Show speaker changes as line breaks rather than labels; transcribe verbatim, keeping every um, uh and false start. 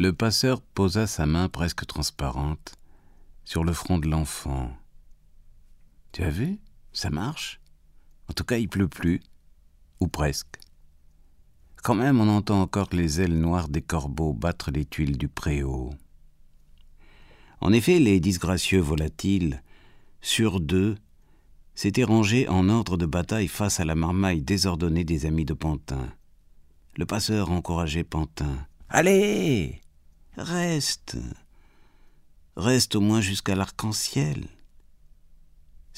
Le passeur posa sa main presque transparente sur le front de l'enfant. « Tu as vu ? Ça marche. En tout cas, il pleut plus. Ou presque. Quand même, on entend encore les ailes noires des corbeaux battre les tuiles du préau. » En effet, les disgracieux volatiles, sur deux, s'étaient rangés en ordre de bataille face à la marmaille désordonnée des amis de Pantin. Le passeur encourageait Pantin. « Allez, reste, reste au moins jusqu'à l'arc-en-ciel, s'il te plaît. »